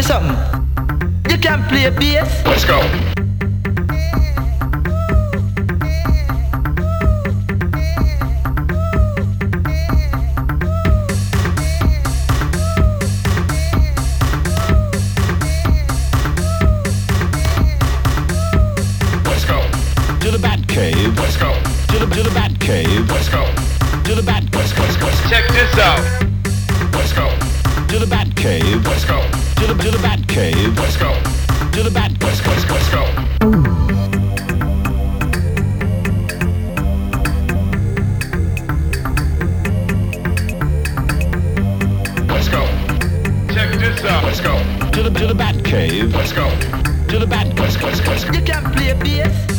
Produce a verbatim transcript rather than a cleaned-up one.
something. You can play bass. Let's go. To the bat cave. Let's go. To the to the bat cave. Let's go. To the bat. Let's go. Let's go. Check this out. Let's go. To the bat cave. Let's go. To the to the bat cave. Let's go. To the bat. Let's go. Let's go. Let's go. Let's go. Check this out. Let's go. To the to the bat cave. Let's go. To the bat. Let's go. Let's go. You can play bass.